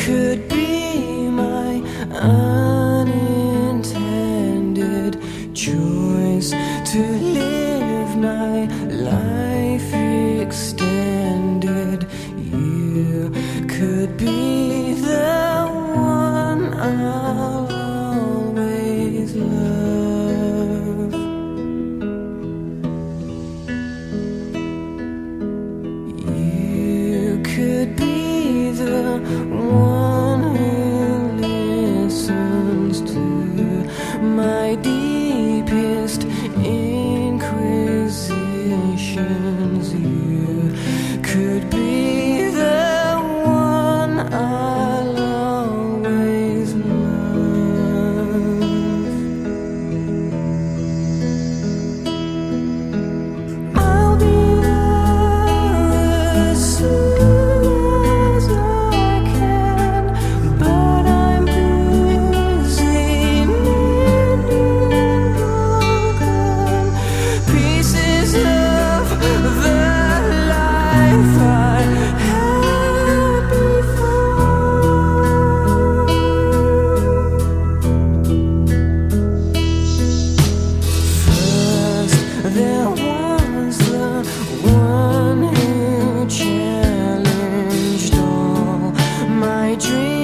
could be my unintended choice to live my life extended. You could be the one I'll always love. You could be the one who listens to my deepest inquisitions. You could be the one I'll always love. I'll be there as soon as I can, but I'm busy mending broken pieces of the life I had before. First, there was the one who challenged all my dreams.